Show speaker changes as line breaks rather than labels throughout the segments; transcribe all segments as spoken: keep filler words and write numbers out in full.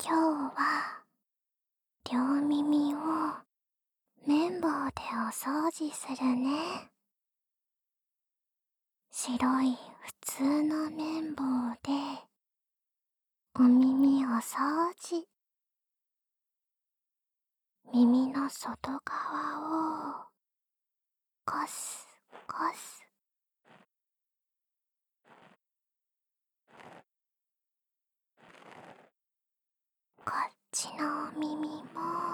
今日は両耳を綿棒でお掃除するね。白い普通の綿棒でお耳を掃除。耳の外側をこすこす。こっちのお耳も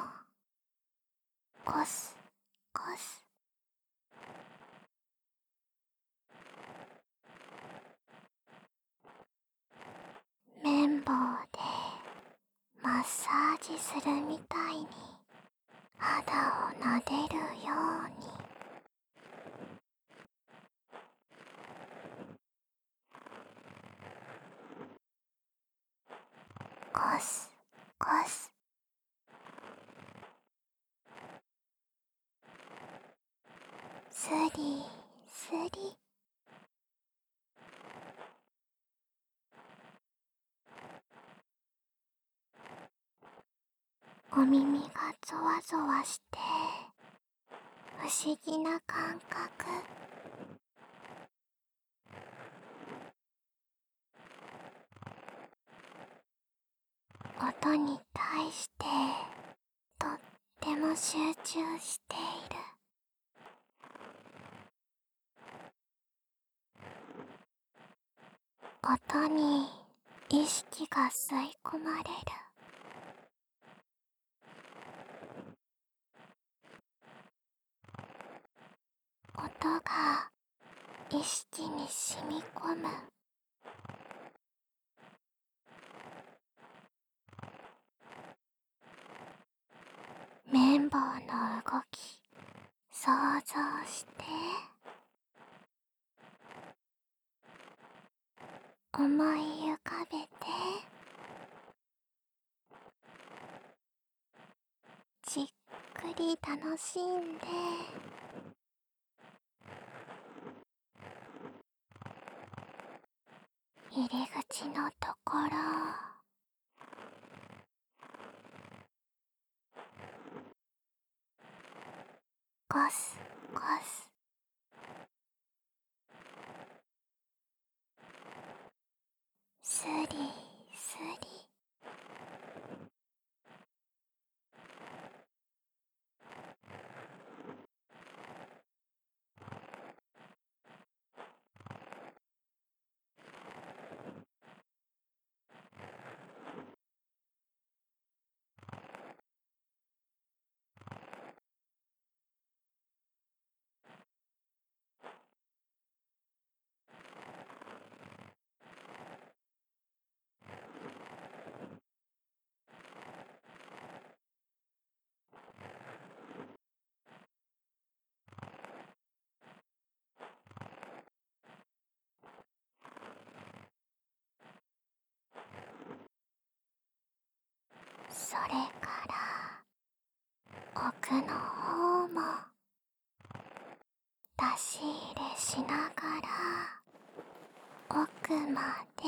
こすこす。綿棒でマッサージするみたいに肌を撫でるように。こすこす。スリスリ。お耳がゾワゾワして不思議な感覚。音に対してとっても集中している。音に意識が吸い込まれる。音が意識に染み込む。綿棒の動き想像して。思い浮かべて。じっくり楽しんで。入り口のところ、ゴスゴス。スリスリ。それから奥の方も出し入れしながら奥まで。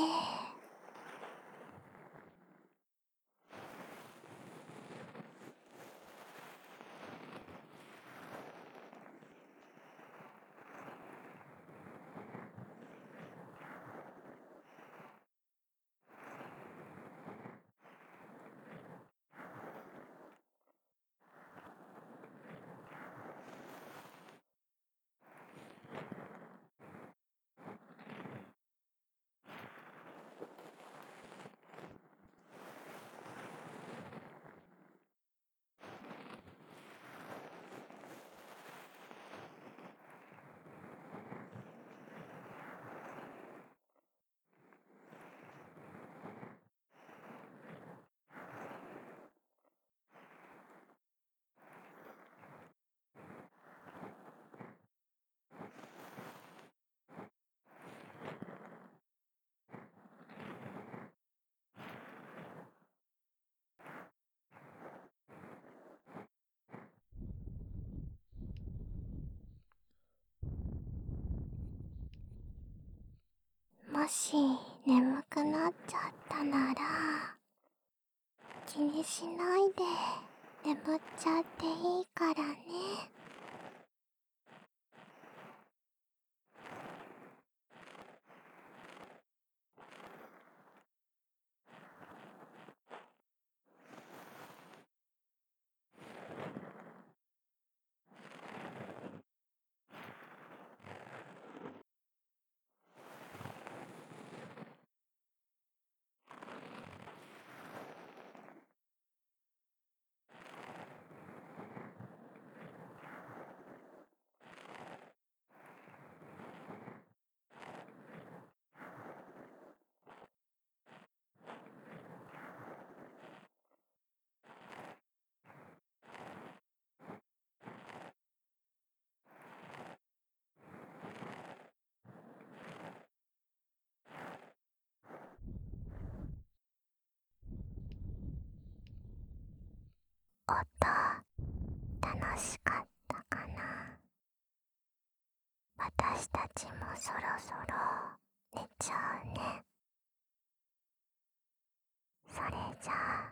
気にしないで眠っちゃっていいからね。音楽しかったかな。私たちもそろそろ寝ちゃうね。それじゃあ